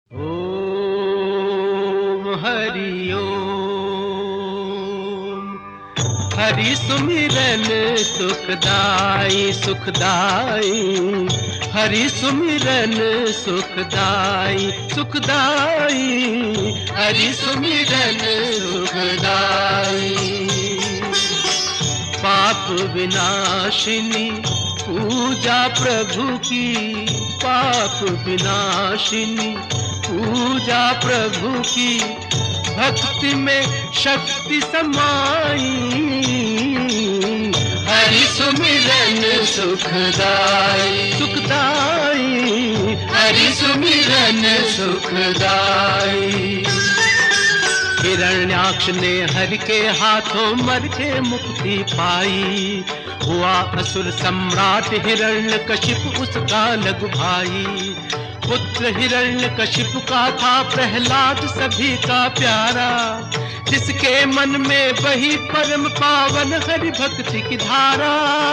ओम हरि ओम। हरि सुमिरन सुखदाई सुखदाई, हरि सुमिरन सुखदाई सुखदाई, हरि सुमिरन सुखदाई। पाप विनाशिनी पूजा प्रभु की, पाप विनाशिनी पूजा प्रभु की, भक्ति में शक्ति समाई। हरि सुमिरन सुखदाई सुखदाई, हरि सुमिरन सुखदाई। हिरण्याक्ष ने हरि के हाथों मर के मुक्ति पाई, हुआ असुर सम्राट हिरण्यकशिप उसका लघु भाई। पुत्र हिरण्यकशिपु का था प्रहलाद सभी का प्यारा, जिसके मन में बही परम पावन हरि भक्ति की धारा।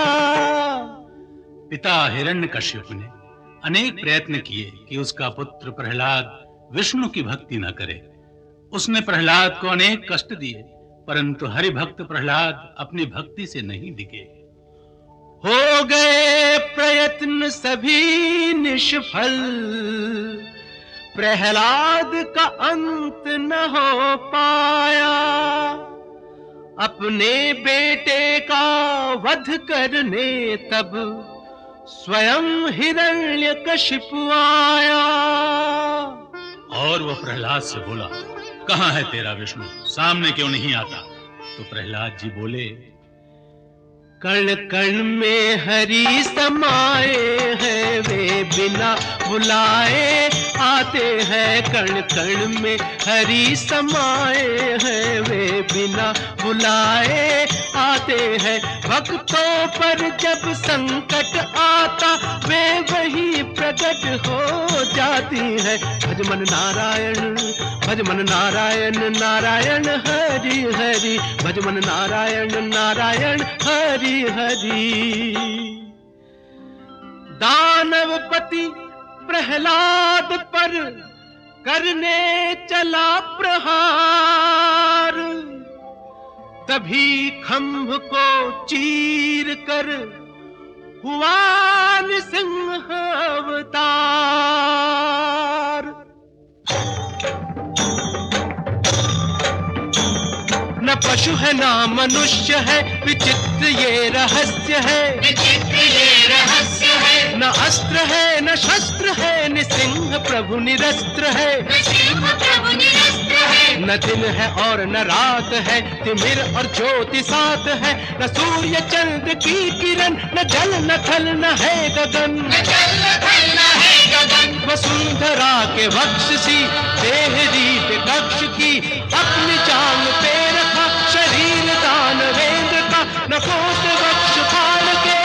पिता हिरण्यकशिपु ने अनेक प्रयत्न किए कि उसका पुत्र प्रहलाद विष्णु की भक्ति न करे। उसने प्रहलाद को अनेक कष्ट दिए, परंतु हरि भक्त प्रहलाद अपनी भक्ति से नहीं दिखे। हो गए प्रयत्न सभी निष्फल, प्रहलाद का अंत न हो पाया। अपने बेटे का वध करने तब स्वयं हिरण्यकशिपु आया। और वह प्रहलाद से बोला, कहाँ है तेरा विष्णु, सामने क्यों नहीं आता? तो प्रहलाद जी बोले, कण कण में हरि समाए हैं, वे बिना बुलाए आते हैं। कण कण में हरि समाए हैं, वे बिना बुलाए आते हैं। भक्तों पर जब संकट आता, वे वही प्रकट हो जाती है। भजमन नारायण, भजमन नारायण, नारायण हरि हरि, भजमन नारायण नारायण हरि हरि। दानवपति प्रहलाद पर करने चला प्रहार, तभी खंभ को चीर कर हुआ नृसिंह अवतार। न पशु है ना मनुष्य है, विचित्र ये रहस्य है, विचित्र ये रहस्य है। न अस्त्र है न शस्त्र है, नृसिंह प्रभु निरस्त्र है, नृसिंह प्रभु निरस्त्र है। न दिन है और न रात है, तिमिर और ज्योति साथ है। न सूर्य चंद्र की किरण, न जल न थल न है गगन, न जल न थल न है गगन। वसुंधरा के वक्ष सी देहरी विकक्ष की, अपनी चांग पे रखा शरीर दानवेंद्र का। नखों से वक्ष फाड़ के,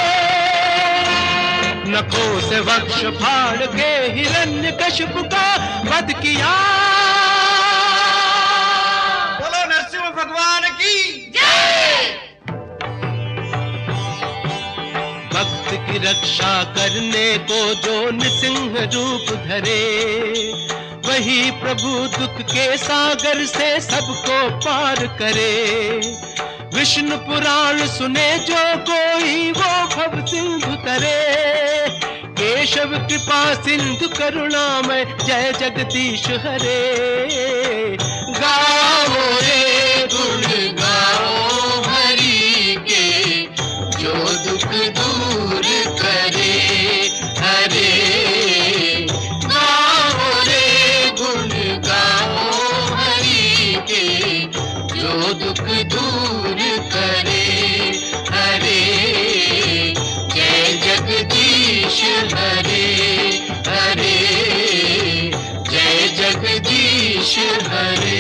नखों से वक्ष फाड़ के हिरण्यकशिपु का वध किया। बोलो नरसिंह भगवान की जय। भक्त की रक्षा करने को जो नृसिंह रूप धरे, वही प्रभु दुख के सागर से सबको पार करे। विष्णु पुराण सुने जो कोई, वो भव सिंधु तरे। केशव कृपा सिंधु करुणामय, जय जगदीश हरे। गाओ रे गुण गाओ हरि के, जो दुख दूर करे हरे। गाओ रे गुण गाओ हरि के, जो दुख दूर करे हरे। जय जगदीश हरे हरे, जय जगदीश हरे।